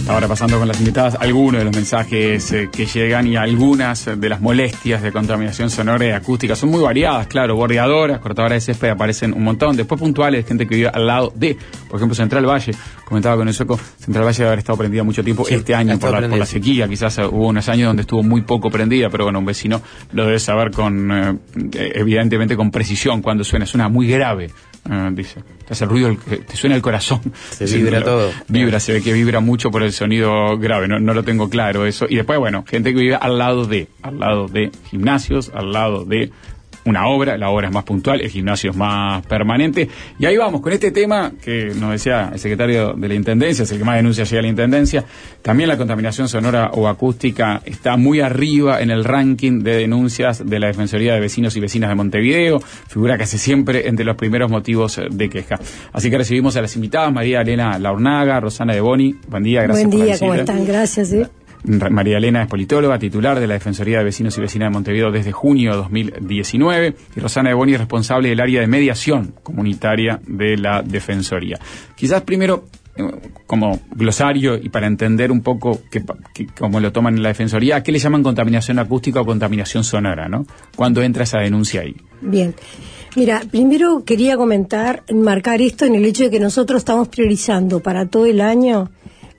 Ahora pasando con las invitadas, algunos de los mensajes que llegan y algunas de las molestias de contaminación sonora y acústica son muy variadas, claro, bordeadoras, cortadoras de césped aparecen un montón, después puntuales, gente que vive al lado de, por ejemplo, Central Valle, comentaba con el Sueco, Central Valle debe haber estado prendida mucho tiempo, sí, este año por la sequía, quizás hubo unos años donde estuvo muy poco prendida, pero bueno, un vecino lo debe saber con, evidentemente con precisión cuando suena muy grave. Dice, te hace el ruido, te suena el corazón, se vibra todo, vibra, se ve que vibra mucho por el sonido grave, no lo tengo claro eso. Y después, bueno, gente que vive al lado de gimnasios, al lado de una obra, la obra es más puntual, el gimnasio es más permanente. Y ahí vamos, con este tema que nos decía el secretario de la Intendencia, es el que más denuncia llega a la Intendencia, también la contaminación sonora o acústica está muy arriba en el ranking de denuncias de la Defensoría de Vecinos y Vecinas de Montevideo, figura casi siempre entre los primeros motivos de queja. Así que recibimos a las invitadas, María Elena Laurnaga, Rosana De Boni, buen día, gracias por la visita. Buen día, ¿cómo están? Gracias. María Elena es politóloga, titular de la Defensoría de Vecinos y Vecinas de Montevideo desde junio de 2019 y Rosana De Boni es responsable del área de mediación comunitaria de la Defensoría. Quizás primero, como glosario y para entender un poco cómo lo toman en la Defensoría, ¿a qué le llaman contaminación acústica o contaminación sonora, ¿no? ¿Cuándo entra esa denuncia ahí? Bien. Mira, primero quería enmarcar esto en el hecho de que nosotros estamos priorizando para todo el año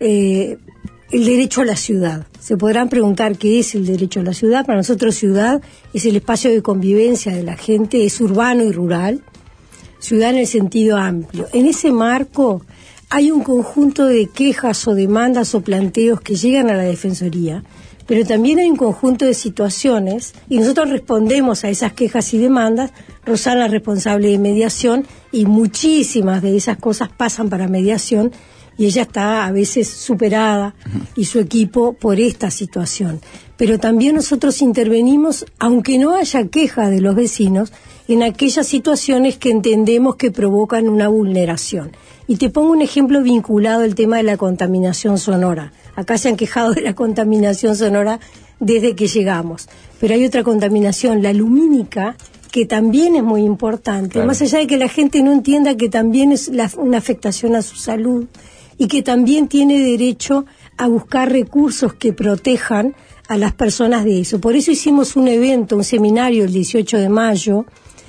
el derecho a la ciudad. Se podrán preguntar qué es el derecho a la ciudad. Para nosotros ciudad es el espacio de convivencia de la gente, es urbano y rural, ciudad en el sentido amplio. En ese marco hay un conjunto de quejas o demandas o planteos que llegan a la Defensoría, pero también hay un conjunto de situaciones y nosotros respondemos a esas quejas y demandas. Rosana es responsable de mediación y muchísimas de esas cosas pasan para mediación y ella está a veces superada y su equipo por esta situación. Pero también nosotros intervenimos, aunque no haya queja de los vecinos, en aquellas situaciones que entendemos que provocan una vulneración. Y te pongo un ejemplo vinculado al tema de la contaminación sonora. Acá se han quejado de la contaminación sonora desde que llegamos. Pero hay otra contaminación, la lumínica, que también es muy importante. Claro. Más allá de que la gente no entienda que también es una afectación a su salud y que también tiene derecho a buscar recursos que protejan a las personas de eso. Por eso hicimos un evento, un seminario el 18 de mayo,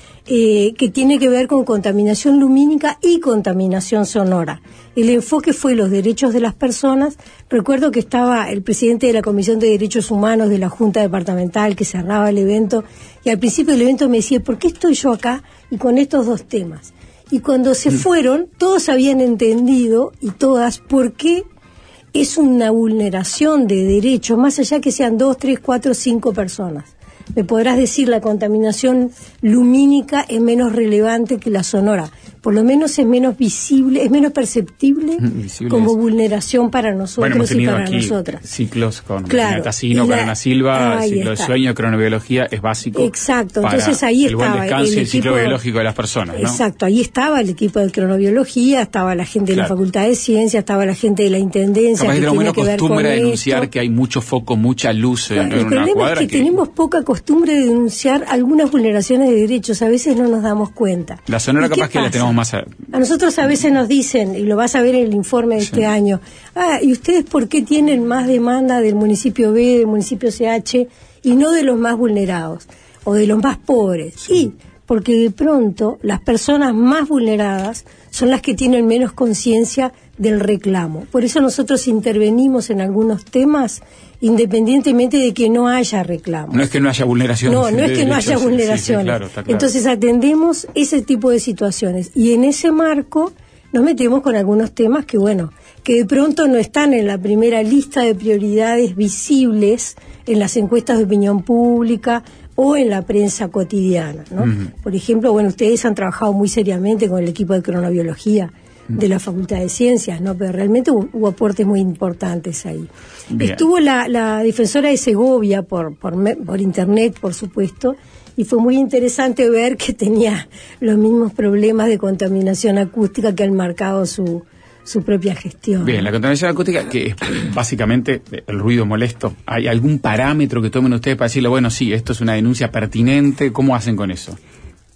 que tiene que ver con contaminación lumínica y contaminación sonora. El enfoque fue los derechos de las personas. Recuerdo que estaba el presidente de la Comisión de Derechos Humanos de la Junta Departamental que cerraba el evento, y al principio del evento me decía, ¿por qué estoy yo acá y con estos dos temas? Y cuando se fueron, todos habían entendido, y todas, por qué es una vulneración de derechos, más allá que sean 2, 3, 4, 5 personas. Me podrás decir, la contaminación lumínica es menos relevante que la sonora. Por lo menos es menos visible, es menos perceptible como vulneración para nosotros y para nosotras. Ciclos con Metacino, Carona Silva, ciclo de sueño, cronobiología, es básico. Exacto, entonces ahí el estaba buen descanso y el ciclo biológico de las personas, ¿no? Exacto, ahí estaba el equipo de cronobiología, estaba la gente de la Facultad de Ciencias, estaba la gente de la Intendencia. Capaz que tiene que ver con costumbre a denunciar que hay mucho foco, mucha luz en una cuadra. El problema es que tenemos poca costumbre de denunciar algunas vulneraciones de derechos, a veces no nos damos cuenta. La sonora capaz que la tenemos más a nosotros a veces nos dicen, y lo vas a ver en el informe de este año, ¿y ustedes por qué tienen más demanda del municipio B, del municipio CH, y no de los más vulnerados, o de los más pobres? Sí, porque de pronto las personas más vulneradas son las que tienen menos conciencia del reclamo. Por eso nosotros intervenimos en algunos temas independientemente de que no haya reclamo. No es que no haya vulneraciones. No es que no haya vulneraciones. Claro, está claro. Entonces atendemos ese tipo de situaciones. Y en ese marco nos metemos con algunos temas que, que de pronto no están en la primera lista de prioridades visibles en las encuestas de opinión pública o en la prensa cotidiana, ¿no? Por ejemplo, ustedes han trabajado muy seriamente con el equipo de cronobiología de la Facultad de Ciencias, ¿no? Pero realmente hubo aportes muy importantes ahí. Bien. Estuvo la defensora de Segovia por internet, por supuesto, y fue muy interesante ver que tenía los mismos problemas de contaminación acústica que han marcado su propia gestión. Bien, la contaminación acústica, que es básicamente el ruido molesto. ¿Hay algún parámetro que tomen ustedes para decirle, sí, esto es una denuncia pertinente? ¿Cómo hacen con eso?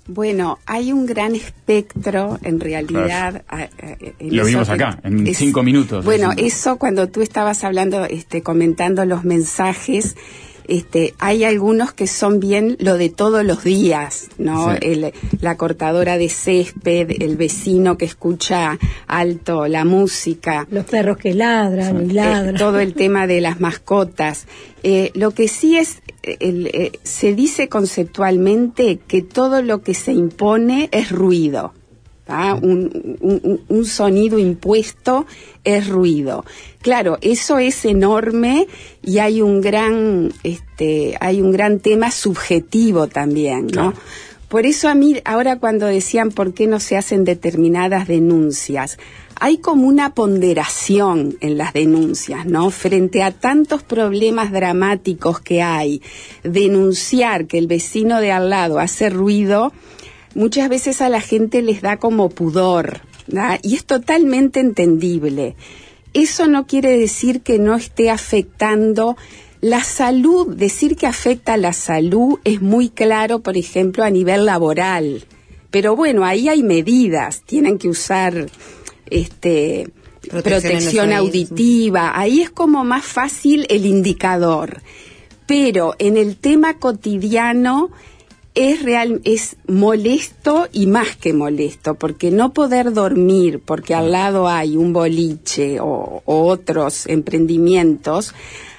Bueno, hay un gran espectro, en realidad. Claro. Lo vimos acá, en 5 minutos. Bueno, eso cuando tú estabas hablando, comentando los mensajes, hay algunos que son bien lo de todos los días, ¿no? Sí. La cortadora de césped, el vecino que escucha alto la música. Los perros que ladran y ladran. Todo el tema de las mascotas. Lo que sí es, se dice conceptualmente que todo lo que se impone es ruido. Un sonido impuesto es ruido. Claro, eso es enorme y hay un gran tema subjetivo también, ¿no? Claro. Por eso a mí, ahora cuando decían por qué no se hacen determinadas denuncias, hay como una ponderación en las denuncias, ¿no? Frente a tantos problemas dramáticos que hay, denunciar que el vecino de al lado hace ruido, muchas veces a la gente les da como pudor, ¿verdad? Y es totalmente entendible. Eso no quiere decir que no esté afectando la salud. Decir que afecta a la salud es muy claro, por ejemplo, a nivel laboral. Pero bueno, ahí hay medidas. Tienen que usar protección auditiva. Ahí es como más fácil el indicador. Pero en el tema cotidiano es molesto y más que molesto, porque no poder dormir porque al lado hay un boliche o otros emprendimientos,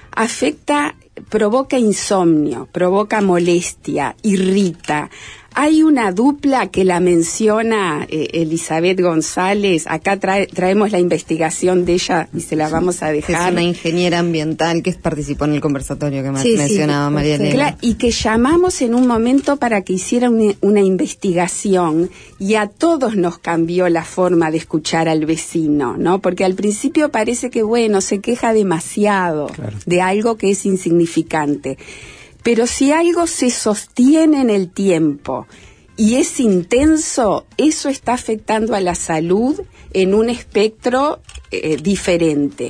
provoca insomnio, provoca molestia, irrita. Hay una dupla que la menciona Elizabeth González. Acá traemos la investigación de ella y se la vamos a dejar. Es una ingeniera ambiental que participó en el conversatorio que mencionaba María Elena. Y que llamamos en un momento para que hiciera una investigación, y a todos nos cambió la forma de escuchar al vecino, ¿no? Porque al principio parece que, bueno, se queja demasiado de algo que es insignificante. Pero si algo se sostiene en el tiempo y es intenso, eso está afectando a la salud en un espectro diferente.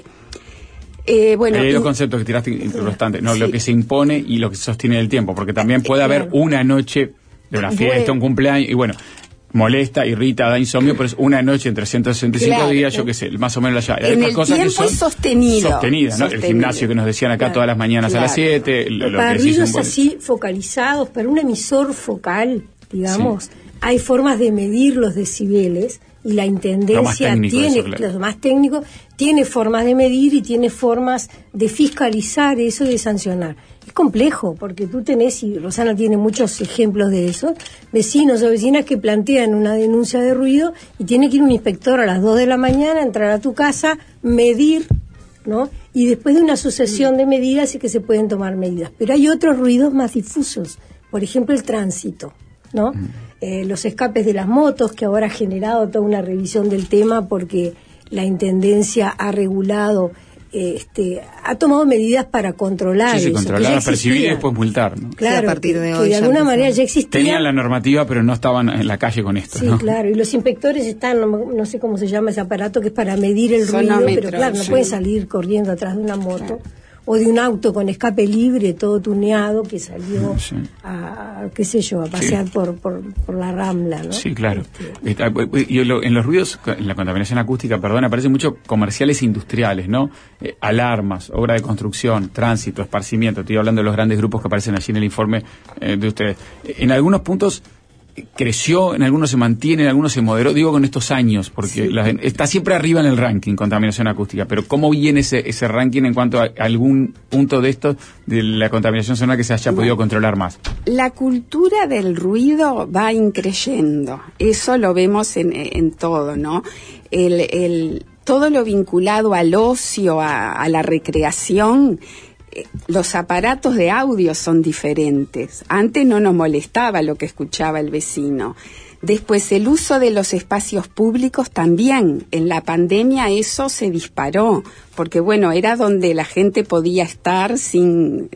Bueno, hay dos conceptos que tiraste interesantes, ¿no? Sí. Lo que se impone y lo que se sostiene en el tiempo, porque también puede haber una noche de una fiesta, un cumpleaños, y bueno, molesta, irrita, da insomnio, pero es una noche en 365 días, yo qué sé, más o menos allá. En el cosas tiempo que son sostenidas, ¿no? El gimnasio que nos decían acá todas las mañanas a las 7. Para ruidos así focalizados, para un emisor focal, digamos, hay formas de medir los decibeles, y la intendencia tiene, lo más técnico, tiene formas de medir y tiene formas de fiscalizar eso y de sancionar. Es complejo, porque tú tenés, y Rosana tiene muchos ejemplos de eso, vecinos o vecinas que plantean una denuncia de ruido y tiene que ir un inspector a las 2 de la mañana, entrar a tu casa, medir, ¿no? Y después de una sucesión de medidas es que se pueden tomar medidas. Pero hay otros ruidos más difusos, por ejemplo el tránsito, ¿no? Los escapes de las motos, que ahora ha generado toda una revisión del tema porque la Intendencia ha regulado, ha tomado medidas para controlar eso. Controlar, percibir y después multar, ¿no? Claro, a partir de hoy, de alguna manera ya existía. Tenían la normativa, pero no estaban en la calle con esto, sí, ¿no? Claro, y los inspectores están, no sé cómo se llama ese aparato, que es para medir el ruido, pero claro, no pueden salir corriendo atrás de una moto. O de un auto con escape libre, todo tuneado, que salió a pasear por la Rambla, ¿no? Sí, claro. En los ruidos, en la contaminación acústica, aparecen muchos comerciales industriales, ¿no? Alarmas, obra de construcción, tránsito, esparcimiento. Estoy hablando de los grandes grupos que aparecen allí en el informe de ustedes. En algunos puntos creció, en algunos se mantiene, en algunos se moderó, digo con estos años, porque está siempre arriba en el ranking contaminación acústica, pero ¿cómo viene ese ranking en cuanto a algún punto de esto, de la contaminación sonora que se haya podido controlar más? La cultura del ruido va increyendo, eso lo vemos en todo, ¿no? Todo lo vinculado al ocio, a la recreación. Los aparatos de audio son diferentes. Antes no nos molestaba lo que escuchaba el vecino. Después el uso de los espacios públicos también. En la pandemia eso se disparó, porque bueno, era donde la gente podía estar sin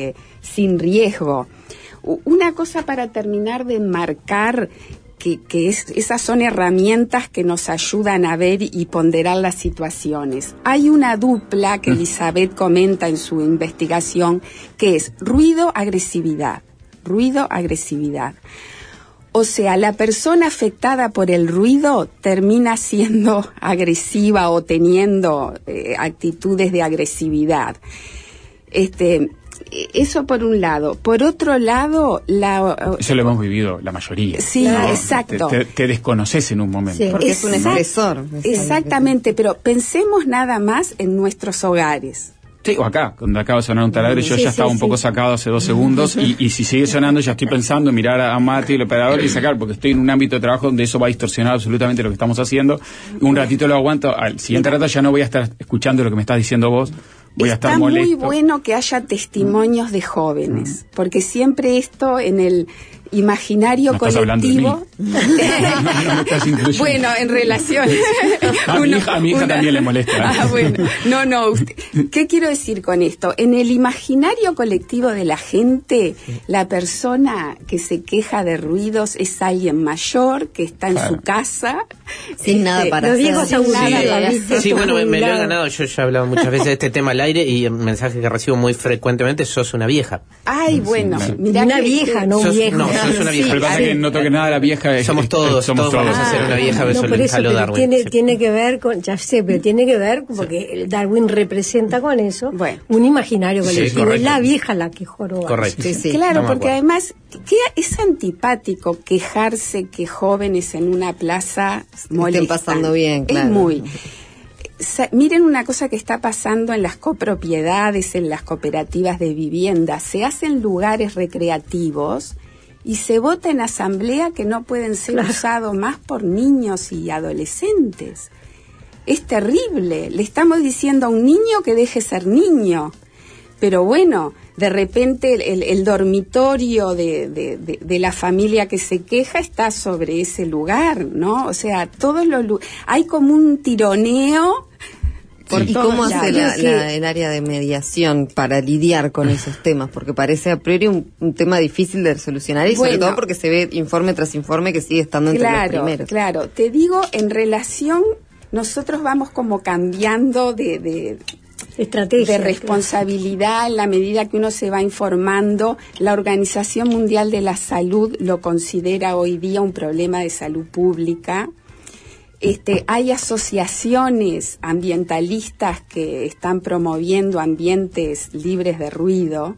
riesgo. Una cosa para terminar de enmarcar, que esas son herramientas que nos ayudan a ver y ponderar las situaciones. Hay una dupla que Elizabeth comenta en su investigación, que es ruido-agresividad. Ruido-agresividad. O sea, la persona afectada por el ruido termina siendo agresiva o teniendo actitudes de agresividad. Eso por un lado. Por otro lado, eso lo hemos vivido la mayoría. Sí, ¿no? Exacto. Te desconoces en un momento. Sí, porque es un estresor. Exactamente, pero pensemos nada más en nuestros hogares. Sí, o acá, cuando acaba de sonar un taladro, yo ya estaba un poco sacado hace 2 segundos y si sigue sonando ya estoy pensando en mirar a Mati, el operador, y sacar, porque estoy en un ámbito de trabajo donde eso va a distorsionar absolutamente lo que estamos haciendo. Un ratito lo aguanto, al siguiente rato ya no voy a estar escuchando lo que me estás diciendo vos, voy a estar molesto. Está muy bueno que haya testimonios de jóvenes, porque siempre esto en el imaginario ¿No colectivo. No me estás incluyendo. Bueno, en relación. A mi hija también le molesta. Bueno. No. ¿Qué quiero decir con esto? En el imaginario colectivo de la gente, la persona que se queja de ruidos es alguien mayor que está en su casa. Sin nada para hacer. Los viejos Sí, bueno, me lo he ganado. Yo ya he hablado muchas veces de este tema al aire y el mensaje que recibo muy frecuentemente: sos una vieja. Ay, bueno, mirá una vieja, no un viejo. No, sos una vieja. Pero pasa que no toques nada de la vieja. Somos todos vamos a ser una vieja, eso por le eso, jaló Darwin. Tiene que ver con, ya sé, pero tiene que ver, porque el Darwin representa con eso un imaginario colectivo. Es la vieja la que joroba. Correcto. Sí. Claro, porque además es antipático quejarse que jóvenes en una plaza molestan. Estén pasando bien, claro. Es muy... Miren una cosa que está pasando en las copropiedades, en las cooperativas de vivienda. Se hacen lugares recreativos y se vota en asamblea que no pueden ser usados más por niños y adolescentes. Es terrible. Le estamos diciendo a un niño que deje ser niño. Pero bueno, de repente el dormitorio de la familia que se queja está sobre ese lugar, ¿no? O sea, hay como un tironeo. ¿Y cómo hace el área de mediación para lidiar con esos temas? Porque parece a priori un tema difícil de solucionar y sobre todo porque se ve informe tras informe que sigue estando entre los primeros. Claro, te digo, en relación, nosotros vamos como cambiando de estrategia, de responsabilidad en la medida que uno se va informando. La Organización Mundial de la Salud lo considera hoy día un problema de salud pública. Hay asociaciones ambientalistas que están promoviendo ambientes libres de ruido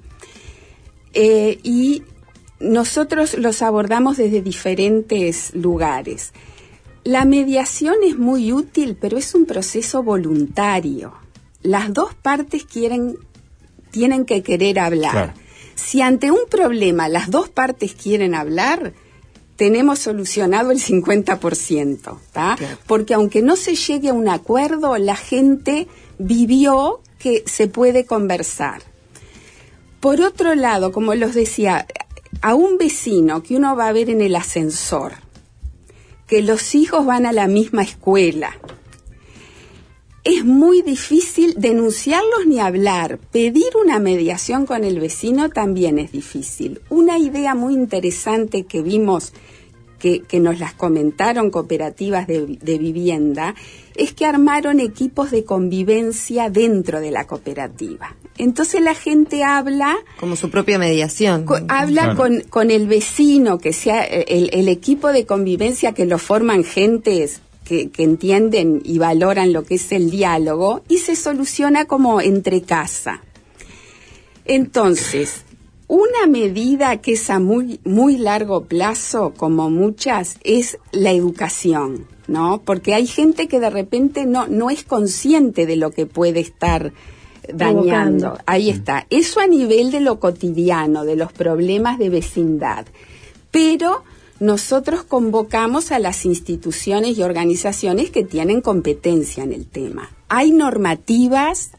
y nosotros los abordamos desde diferentes lugares. La mediación es muy útil, pero es un proceso voluntario. Las dos partes tienen que querer hablar. Claro. Si ante un problema las dos partes quieren hablar, tenemos solucionado el 50%, ¿tá? Claro. Porque aunque no se llegue a un acuerdo, la gente vivió que se puede conversar. Por otro lado, como los decía, a un vecino que uno va a ver en el ascensor, que los hijos van a la misma escuela, es muy difícil denunciarlos ni hablar. Pedir una mediación con el vecino también es difícil. Una idea muy interesante que vimos, que nos las comentaron cooperativas de vivienda, es que armaron equipos de convivencia dentro de la cooperativa. Entonces la gente habla... Como su propia mediación. Habla claro. con el vecino, que sea el equipo de convivencia que lo forman gentes que entienden y valoran lo que es el diálogo, y se soluciona como entre casa. Entonces, una medida que es a muy, muy largo plazo, como muchas, es la educación, ¿no? Porque hay gente que de repente no es consciente de lo que puede estar dañando. Ahí está. Eso a nivel de lo cotidiano, de los problemas de vecindad. Pero nosotros convocamos a las instituciones y organizaciones que tienen competencia en el tema. Hay normativas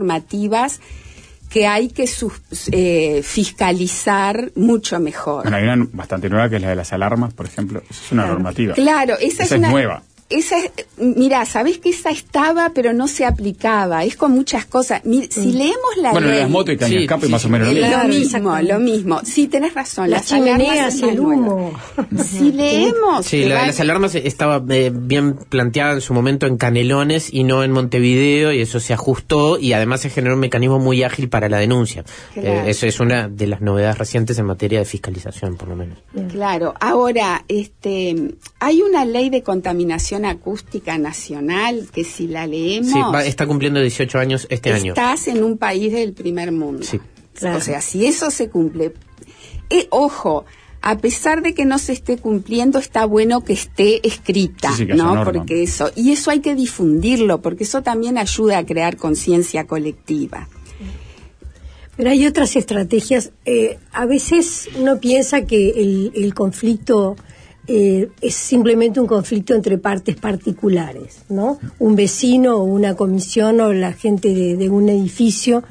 que hay que fiscalizar mucho mejor. Bueno, hay una bastante nueva que es la de las alarmas, por ejemplo. Esa es una normativa. Claro, esa es nueva. Mirá, sabés que esa estaba, pero no se aplicaba. Es con muchas cosas. Si leemos la ley... Bueno, las motos y caño escape más o menos lo mismo. Sí, tenés razón. Las chimeneas y el humo. Si leemos... Sí, las alarmas estaba bien planteada en su momento en Canelones y no en Montevideo, y eso se ajustó, y además se generó un mecanismo muy ágil para la denuncia. Claro. Eso es una de las novedades recientes en materia de fiscalización, por lo menos. Claro. Ahora, hay una ley de contaminación acústica nacional que si la leemos... Sí, está cumpliendo 18 años este año. Estás en un país del primer mundo. Sí. Claro. O sea, si eso se cumple... ojo, a pesar de que no se esté cumpliendo, está bueno que esté escrita, sí, ¿no? Porque y eso hay que difundirlo, porque eso también ayuda a crear conciencia colectiva. Pero hay otras estrategias. A veces uno piensa que el conflicto es simplemente un conflicto entre partes particulares, ¿no? Un vecino o una comisión o la gente de un edificio,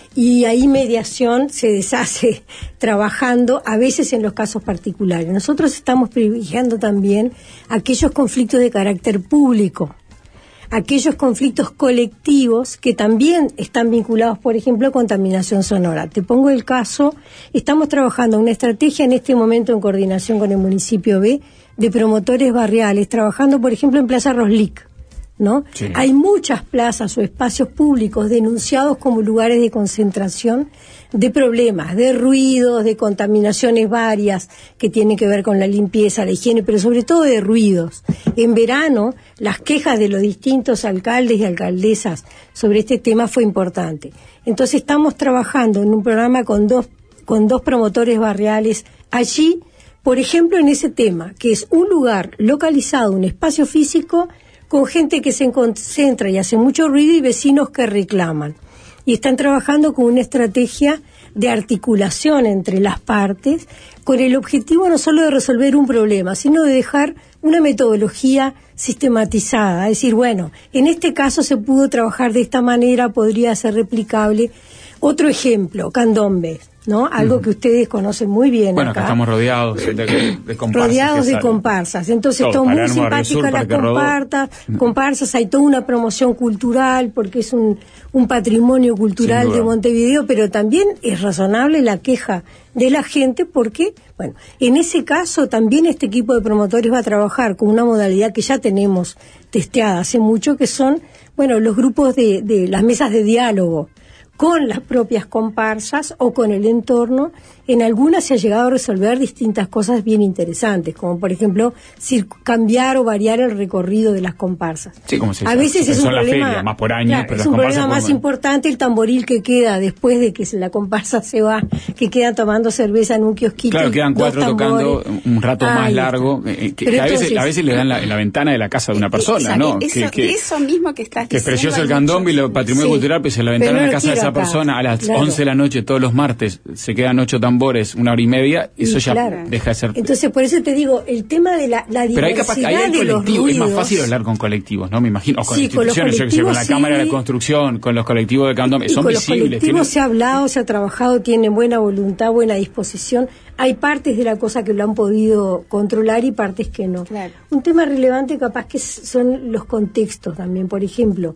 y ahí mediación se deshace trabajando, a veces en los casos particulares. Nosotros estamos privilegiando también aquellos conflictos de carácter público, aquellos conflictos colectivos que también están vinculados, por ejemplo, a contaminación sonora. Te pongo el caso, estamos trabajando una estrategia en este momento en coordinación con el municipio B de promotores barriales, trabajando, por ejemplo, en Plaza Roslic, ¿no? Sí. Hay muchas plazas o espacios públicos denunciados como lugares de concentración de problemas, de ruidos, de contaminaciones varias que tienen que ver con la limpieza, la higiene, pero sobre todo de ruidos. En verano, las quejas de los distintos alcaldes y alcaldesas sobre este tema fue importante. Entonces estamos trabajando en un programa con dos promotores barriales allí, por ejemplo, en ese tema, que es un lugar localizado, un espacio físico con gente que se concentra y hace mucho ruido y vecinos que reclaman. Y están trabajando con una estrategia de articulación entre las partes, con el objetivo no solo de resolver un problema, sino de dejar una metodología sistematizada. Es decir, bueno, en este caso se pudo trabajar de esta manera, podría ser replicable. Otro ejemplo, Candombe, ¿no? Algo que ustedes conocen muy bien. Bueno, acá estamos rodeados de comparsas. Rodeados de comparsas. Entonces, todo muy simpática las comparsas, hay toda una promoción cultural, porque es un patrimonio cultural de Montevideo, pero también es razonable la queja de la gente, porque, bueno, en ese caso también este equipo de promotores va a trabajar con una modalidad que ya tenemos testeada hace mucho, que son, bueno, los grupos de las mesas de diálogo con las propias comparsas o con el entorno. En algunas se ha llegado a resolver distintas cosas bien interesantes, como por ejemplo cambiar o variar el recorrido de las comparsas. Sí, como se a veces es un problema feria, más por año, claro, pero es un problema más importante el tamboril que queda después de que la comparsa se va, que queda tomando cerveza en un kiosquito. Claro, quedan 4 tocando un rato más largo, que a veces le dan en la ventana de la casa de una persona, ¿no? Eso mismo que estás diciendo. Que es precioso el candombe y el patrimonio cultural, pues en la ventana de la casa de esa persona a las 11 de la noche todos los martes se quedan 8 tambores, 1 hora y media, eso ya deja de ser. Entonces, por eso te digo, el tema de la diversidad pero hay de los ruidos. Es más fácil hablar con colectivos, ¿no? Me imagino, o con instituciones, con la Cámara de la Construcción, con los colectivos de candombe, son con visibles. Los colectivos se ha hablado, se ha trabajado, tienen buena voluntad, buena disposición. Hay partes de la cosa que lo han podido controlar y partes que no. Claro. Un tema relevante capaz que son los contextos también. Por ejemplo,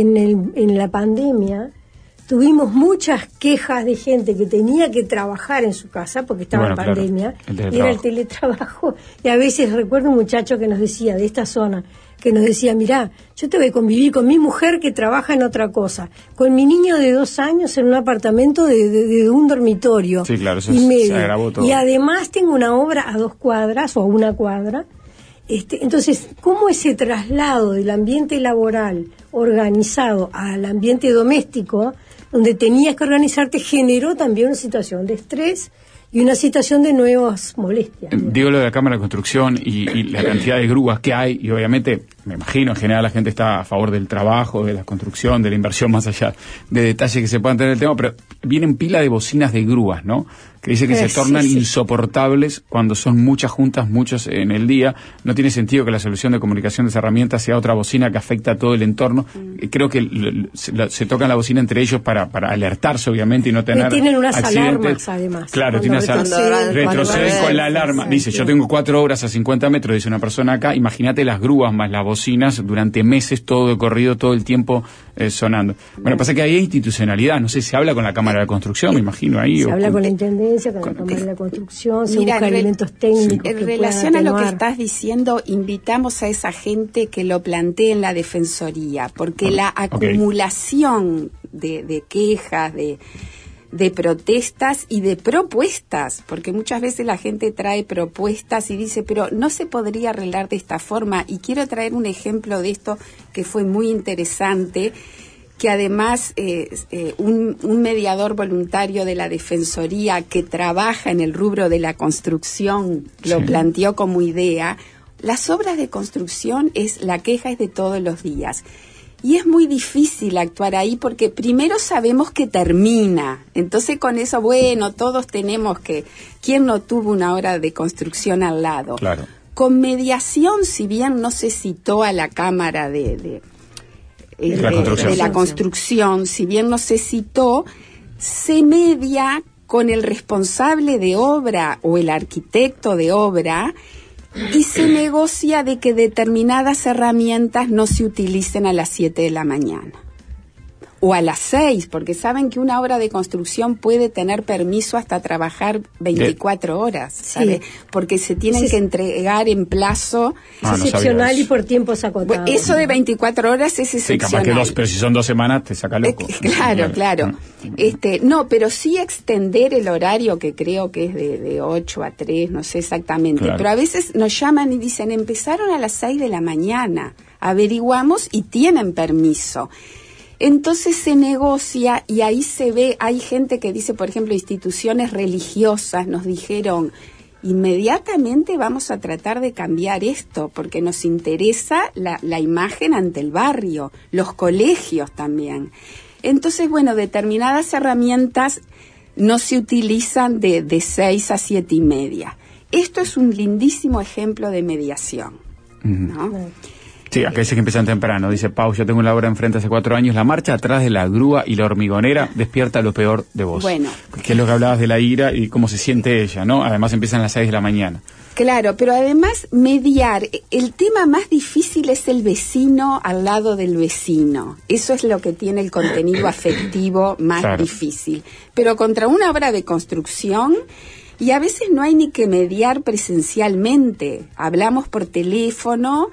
en la pandemia tuvimos muchas quejas de gente que tenía que trabajar en su casa porque estaba en pandemia, y era el teletrabajo. Y a veces recuerdo un muchacho que nos decía, de esta zona, que nos decía, mirá, yo te voy a convivir con mi mujer que trabaja en otra cosa, con mi niño de 2 años en un apartamento de un dormitorio. Sí, claro, eso y medio. Se agravó todo. Y además tengo una obra a 2 cuadras o a 1 cuadra. Entonces, ¿cómo ese traslado del ambiente laboral organizado al ambiente doméstico, donde tenías que organizarte, generó también una situación de estrés y una situación de nuevas molestias? Digo lo de la Cámara de Construcción y la cantidad de grúas que hay, y obviamente, me imagino, en general la gente está a favor del trabajo, de la construcción, de la inversión, más allá de detalles que se puedan tener en el tema, pero vienen pila de bocinas de grúas, ¿no? Que dice que se tornan insoportables cuando son muchas juntas, muchos en el día. No tiene sentido que la solución de comunicación de esa herramienta sea otra bocina que afecta a todo el entorno. Creo que se tocan la bocina entre ellos para alertarse, obviamente, y no tener accidentes. Tienen unas alarmas, además. Claro, tienen retroceden con la alarma. Dice, yo tengo 4 obras a 50 metros, dice una persona acá, imagínate las grúas más las bocinas durante meses, todo de corrido, todo el tiempo sonando. Bueno, pasa que ahí hay institucionalidad, no sé, se habla con la Cámara de Construcción, me imagino ahí. Se habla con la Intendencia, con la Cámara de la Construcción, se busca elementos técnicos. En relación a lo que estás diciendo, invitamos a esa gente que lo plantee en la Defensoría, porque la acumulación de quejas, de protestas y de propuestas, porque muchas veces la gente trae propuestas y dice, pero no se podría arreglar de esta forma. Y quiero traer un ejemplo de esto que fue muy interesante, que además un mediador voluntario de la Defensoría que trabaja en el rubro de la construcción lo planteó como idea. Las obras de construcción la queja es de todos los días. Y es muy difícil actuar ahí porque primero sabemos que termina. Entonces con eso, bueno, todos tenemos que... ¿Quién no tuvo una obra de construcción al lado? Claro. Con mediación, si bien no se citó a la Cámara de la construcción, si bien no se citó, se media con el responsable de obra o el arquitecto de obra y se negocia de que determinadas herramientas no se utilicen a las 7 de la mañana o a las 6, porque saben que una obra de construcción puede tener permiso hasta trabajar 24 horas, ¿sabes? Sí. Porque se tienen que entregar en plazo excepcional y por tiempos acotados. Eso de 24 horas es excepcional. Sí, capaz que pero si son 2 semanas te saca loco. Claro. No, pero sí extender el horario, que creo que es de 8 a 3, no sé exactamente. Claro. Pero a veces nos llaman y dicen, empezaron a las 6 de la mañana, averiguamos y tienen permiso. Entonces se negocia y ahí se ve, hay gente que dice, por ejemplo, instituciones religiosas nos dijeron, inmediatamente vamos a tratar de cambiar esto, porque nos interesa la imagen ante el barrio, los colegios también. Entonces, bueno, determinadas herramientas no se utilizan de 6 a 7 y media. Esto es un lindísimo ejemplo de mediación, ¿no? Sí, acá dice que empiezan temprano. Dice Pau, yo tengo la obra enfrente hace 4 años. La marcha atrás de la grúa y la hormigonera despierta lo peor de vos. Bueno. Que es lo que hablabas de la ira y cómo se siente ella, ¿no? Además empiezan a las 6 de la mañana. Claro, pero además mediar. El tema más difícil es el vecino al lado del vecino. Eso es lo que tiene el contenido afectivo más difícil. Pero contra una obra de construcción... Y a veces no hay ni que mediar presencialmente. Hablamos por teléfono...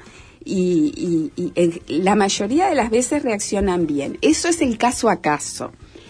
Y la mayoría de las veces reaccionan bien. Eso es el caso a caso.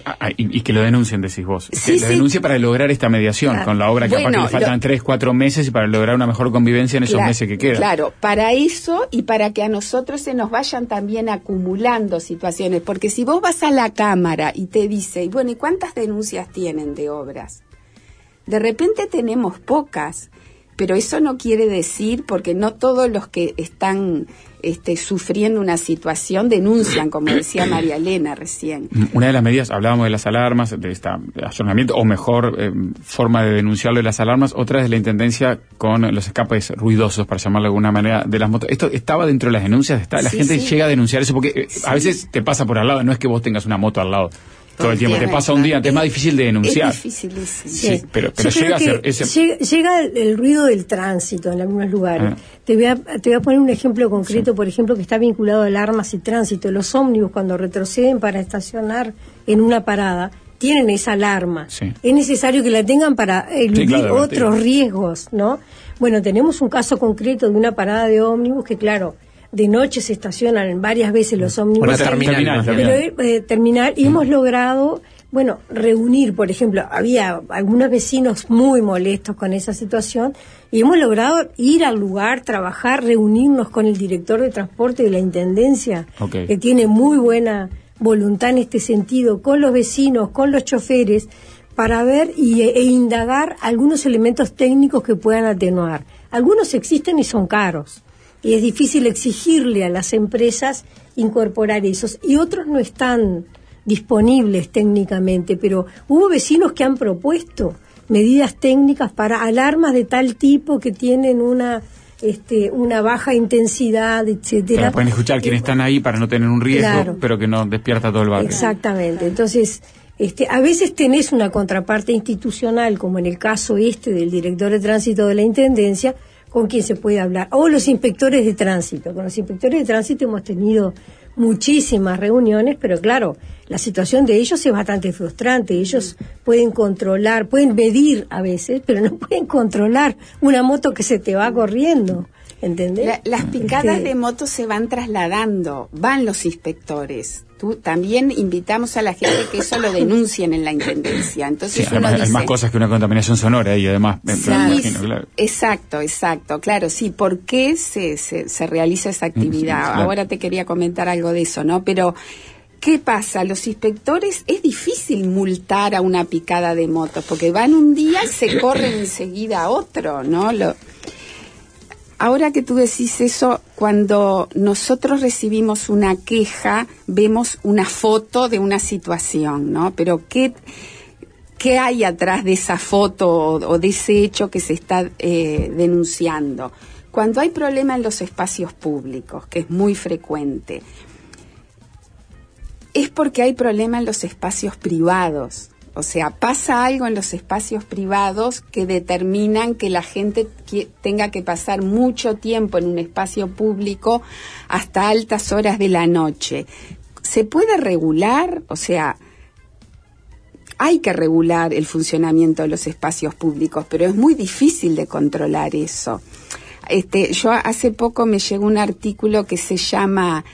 Y que lo denuncien, decís vos. Sí, lo denuncie para lograr esta mediación con la obra, capaz que le faltan 3-4 meses y para lograr una mejor convivencia en esos meses que quedan. Claro, para eso y para que a nosotros se nos vayan también acumulando situaciones. Porque si vos vas a la Cámara y te dice, bueno, ¿y cuántas denuncias tienen de obras? De repente tenemos pocas. Pero eso no quiere decir, porque no todos los que están sufriendo una situación denuncian, como decía María Elena recién. Una de las medidas, hablábamos de las alarmas, de este ayornamiento, o mejor forma de denunciarlo de las alarmas, otra es la intendencia con los escapes ruidosos, para llamarlo de alguna manera, de las motos. ¿Esto estaba dentro de las denuncias? La gente llega a denunciar eso, porque a veces te pasa por al lado, no es que vos tengas una moto al lado todo el tiempo, te pasa un día, es más difícil de denunciar. Es dificilísimo. Sí, pero llega a ser llega el ruido del tránsito en algunos lugares. Te voy a poner un ejemplo concreto, por ejemplo, que está vinculado a alarmas y tránsito. Los ómnibus, cuando retroceden para estacionar en una parada, tienen esa alarma. Sí. Es necesario que la tengan para eludir otros riesgos, ¿no? Bueno, tenemos un caso concreto de una parada de ómnibus que, claro, de noche se estacionan varias veces los ómnibus. Una terminal. Y hemos logrado, reunir, por ejemplo, había algunos vecinos muy molestos con esa situación y hemos logrado ir al lugar, trabajar, reunirnos con el director de transporte de la Intendencia, que tiene muy buena voluntad en este sentido, con los vecinos, con los choferes, para ver e indagar algunos elementos técnicos que puedan atenuar. Algunos existen y son caros. Y es difícil exigirle a las empresas incorporar esos. Y otros no están disponibles técnicamente, pero hubo vecinos que han propuesto medidas técnicas para alarmas de tal tipo que tienen una baja intensidad, etcétera. Pueden escuchar quienes están ahí para no tener un riesgo, pero que no despierta todo el barrio. Exactamente. Entonces, a veces tenés una contraparte institucional, como en el caso del director de tránsito de la Intendencia, con quién se puede hablar. O los inspectores de tránsito. Con los inspectores de tránsito hemos tenido muchísimas reuniones, pero claro, la situación de ellos es bastante frustrante. Ellos pueden controlar, pueden medir a veces, pero no pueden controlar una moto que se te va corriendo. ¿Entendés? Las picadas de motos se van trasladando, van los inspectores. También invitamos a la gente que eso lo denuncien en la intendencia. Entonces sí, además, hay más cosas que una contaminación sonora y además claro. Exacto, claro, sí, ¿por qué se realiza esa actividad? Sí, claro. Ahora te quería comentar algo de eso, ¿no? Pero ¿qué pasa? Los inspectores, es difícil multar a una picada de motos, porque van un día y se corren enseguida a otro, ¿no? Ahora que tú decís eso, cuando nosotros recibimos una queja, vemos una foto de una situación, ¿no? Pero ¿qué hay atrás de esa foto o de ese hecho que se está denunciando? Cuando hay problema en los espacios públicos, que es muy frecuente, es porque hay problema en los espacios privados. O sea, pasa algo en los espacios privados que determinan que la gente tenga que pasar mucho tiempo en un espacio público hasta altas horas de la noche. ¿Se puede regular? O sea, hay que regular el funcionamiento de los espacios públicos, pero es muy difícil de controlar eso. Yo hace poco me llegó un artículo que se llama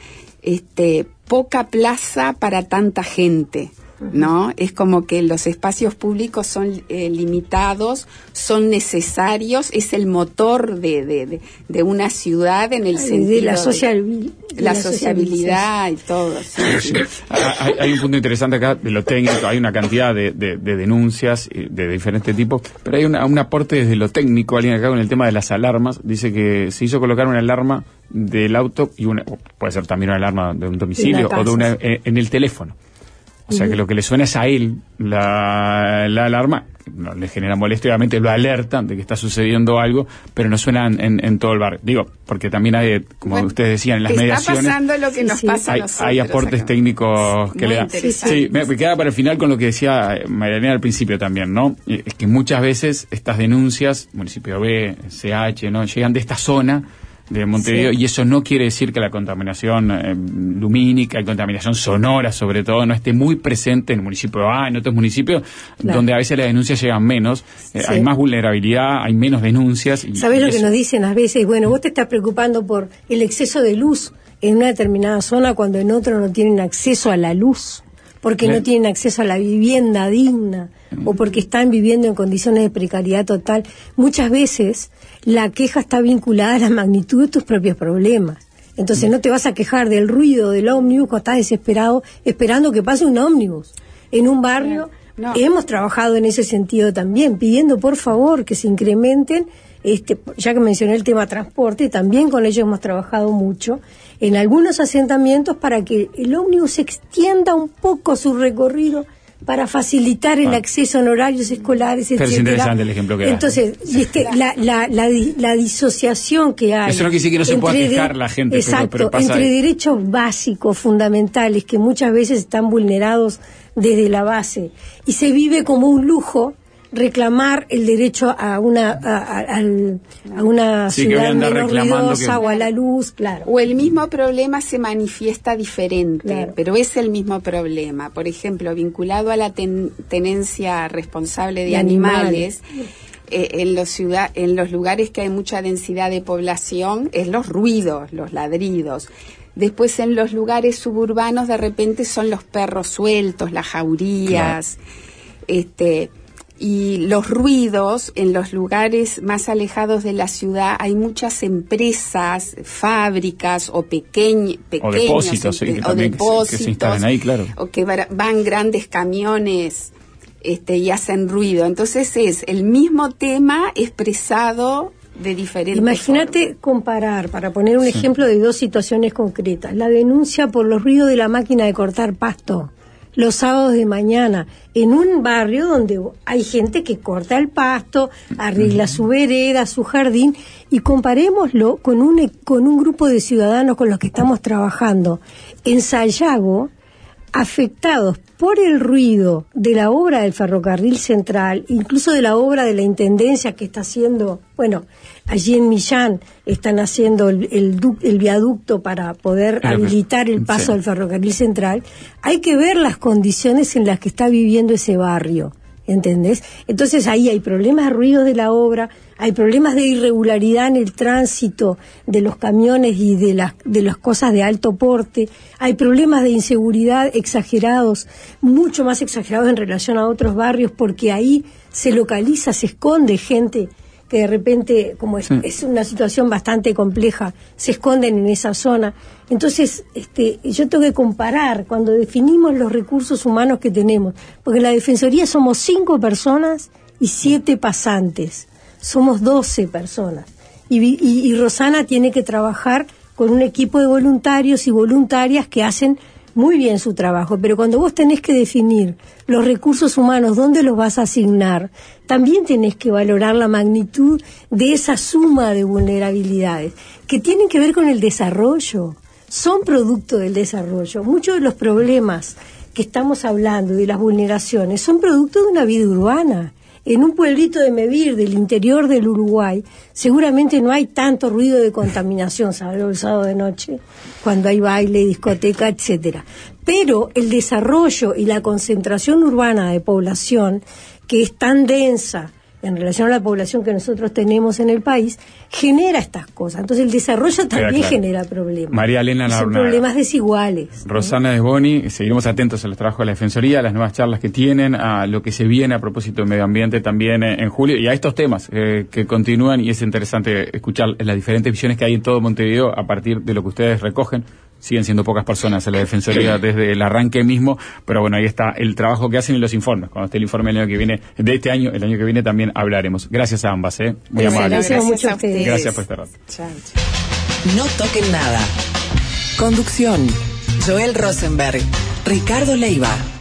Poca plaza para tanta gente. ¿No? Es como que los espacios públicos son limitados, son necesarios, es el motor de una ciudad en el sentido de la sociabilidad y todo. Sí. Hay un punto interesante acá de lo técnico, hay una cantidad de denuncias de diferentes tipos, pero hay un aporte desde lo técnico. Alguien acá con el tema de las alarmas dice que se hizo colocar una alarma del auto y puede ser también una alarma de un domicilio o de en el teléfono. O sea, que lo que le suena es a él la alarma, no le genera molestia, obviamente lo alertan de que está sucediendo algo, pero no suena en todo el barrio. Digo, porque también hay, como ustedes decían, en las mediaciones... Está pasando lo que nos pasa a nosotros. Hay aportes técnicos que le dan. Sí, me queda para el final con lo que decía Mariana al principio también, ¿no? Es que muchas veces estas denuncias, municipio B, CH, ¿no? Llegan de esta zona de Montevideo, y eso no quiere decir que la contaminación lumínica y contaminación sonora, sobre todo, no esté muy presente en el municipio A, en otros municipios, donde a veces las denuncias llegan menos, hay más vulnerabilidad, hay menos denuncias. ¿Sabés lo que nos dicen a veces? Bueno, vos te estás preocupando por el exceso de luz en una determinada zona cuando en otro no tienen acceso a la luz, porque no tienen acceso a la vivienda digna, o porque están viviendo en condiciones de precariedad total. Muchas veces la queja está vinculada a la magnitud de tus propios problemas. Entonces no te vas a quejar del ruido del ómnibus cuando estás desesperado esperando que pase un ómnibus en un barrio. No. Hemos trabajado en ese sentido también, pidiendo por favor que se incrementen, ya que mencioné el tema transporte, también con ellos hemos trabajado mucho en algunos asentamientos para que el ómnibus extienda un poco su recorrido para facilitar el acceso en horarios escolares, pero etcétera. Es interesante el ejemplo que da. Entonces, la disociación que hay. Eso no quiere decir que no se pueda quejar la gente. Exacto, pero pasa entre derechos básicos, fundamentales, que muchas veces están vulnerados desde la base. Y se vive como un lujo reclamar el derecho a una ciudad menos ruidosa o a la luz, claro. O el mismo problema se manifiesta diferente, claro, pero es el mismo problema. Por ejemplo, vinculado a la tenencia responsable de animales, en los lugares que hay mucha densidad de población, es los ruidos, los ladridos. Después en los lugares suburbanos de repente son los perros sueltos, las jaurías, claro. Y los ruidos en los lugares más alejados de la ciudad, hay muchas empresas, fábricas o pequeños o depósitos, que se instalan ahí, claro, o que van grandes camiones y hacen ruido. Entonces es el mismo tema expresado de diferentes Imagínate comparar, para poner un ejemplo de dos situaciones concretas, la denuncia por los ruidos de la máquina de cortar pasto los sábados de mañana, en un barrio donde hay gente que corta el pasto, arregla su vereda, su jardín, y comparémoslo con un grupo de ciudadanos con los que estamos trabajando. En Sayago afectados por el ruido de la obra del ferrocarril central, incluso de la obra de la intendencia que está haciendo, bueno, allí en Millán están haciendo el viaducto para poder habilitar el paso del ferrocarril central. Hay que ver las condiciones en las que está viviendo ese barrio, ¿entendés? Entonces ahí hay problemas de ruido de la obra, hay problemas de irregularidad en el tránsito de los camiones y de las cosas de alto porte, hay problemas de inseguridad exagerados, mucho más exagerados en relación a otros barrios, porque ahí se localiza, se esconde gente que de repente, como es una situación bastante compleja, se esconden en esa zona. Entonces, yo tengo que comparar cuando definimos los recursos humanos que tenemos, porque en la Defensoría somos 5 personas y 7 pasantes, somos 12 personas. Y Rosana tiene que trabajar con un equipo de voluntarios y voluntarias que hacen muy bien su trabajo, pero cuando vos tenés que definir los recursos humanos, dónde los vas a asignar, también tenés que valorar la magnitud de esa suma de vulnerabilidades que tienen que ver con el desarrollo, son producto del desarrollo. Muchos de los problemas que estamos hablando de las vulneraciones son producto de una vida urbana. En un pueblito de Mevir, del interior del Uruguay, seguramente no hay tanto ruido de contaminación, ¿sabes? El sábado de noche, cuando hay baile, discoteca, etcétera. Pero el desarrollo y la concentración urbana de población, que es tan densa en relación a la población que nosotros tenemos en el país, genera estas cosas. Entonces el desarrollo también genera problemas. María Elena son problemas desiguales. Rosana Desboni, seguiremos atentos a los trabajos de la Defensoría, a las nuevas charlas que tienen, a lo que se viene a propósito del medio ambiente también en julio, y a estos temas que continúan, y es interesante escuchar las diferentes visiones que hay en todo Montevideo a partir de lo que ustedes recogen. Siguen siendo pocas personas en la Defensoría desde el arranque mismo, pero bueno, ahí está el trabajo que hacen y los informes. Cuando esté el informe el año que viene, de este año, el año que viene también hablaremos. Gracias a ambas, muy amables. Gracias a ustedes. Gracias por estar. Chao. No toquen nada. Conducción: Joel Rosenberg, Ricardo Leiva.